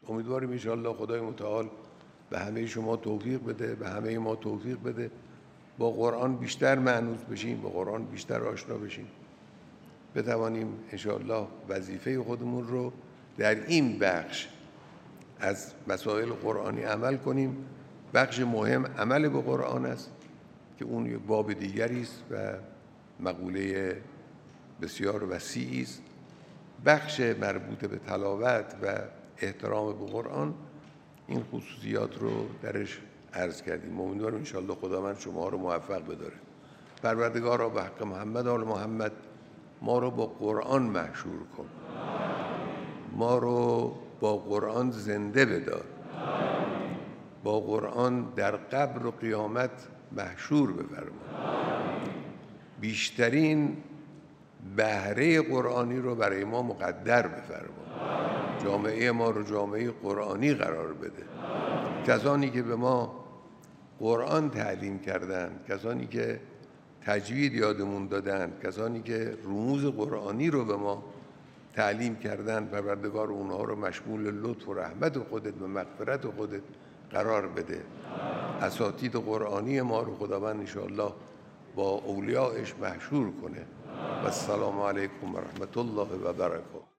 امیدواریم انشاءالله خدای متعال به همه شما توفیق بده، به همه ما توفیق بده، با قرآن بیشتر مانوس بشیم، با قرآن بیشتر آشنا بشیم، بتوانیم انشاءالله وظیفه خودمون رو در این بخش از مسائل قرآنی عمل کنیم. بخش مهم عمل به قرآن است که اون یک باب دیگری است و مقوله بسیار وسیعی است. بخش مربوط به تلاوت و احترام به قرآن این خصوصیات رو درش عرض کردیم. امیدوارم انشاءالله خداوند شما رو موفق بداره. پروردگارا به حق محمد و آل محمد ما رو با قرآن محشور کن، ما رو با قرآن زنده بدار، با قرآن در قبر و قیامت محشور بفرما، بیشترین بهره قرآنی رو برای ما مقدر بفرما، جامعه ما رو جامعه قرآنی قرار بده. کسانی که به ما قرآن تعلیم کردند، کسانی که تجوید یادمون دادند، کسانی که رموز قرآنی رو به ما تعلیم کردند، پروردگار اونها رو مشمول لطف و رحمت خودت و مغفرت خودت قرار بده. اساتید قرآنی ما رو خداوند انشاءالله با اولیاءش محشور کنه. و السلام علیکم و رحمت الله و برکاته.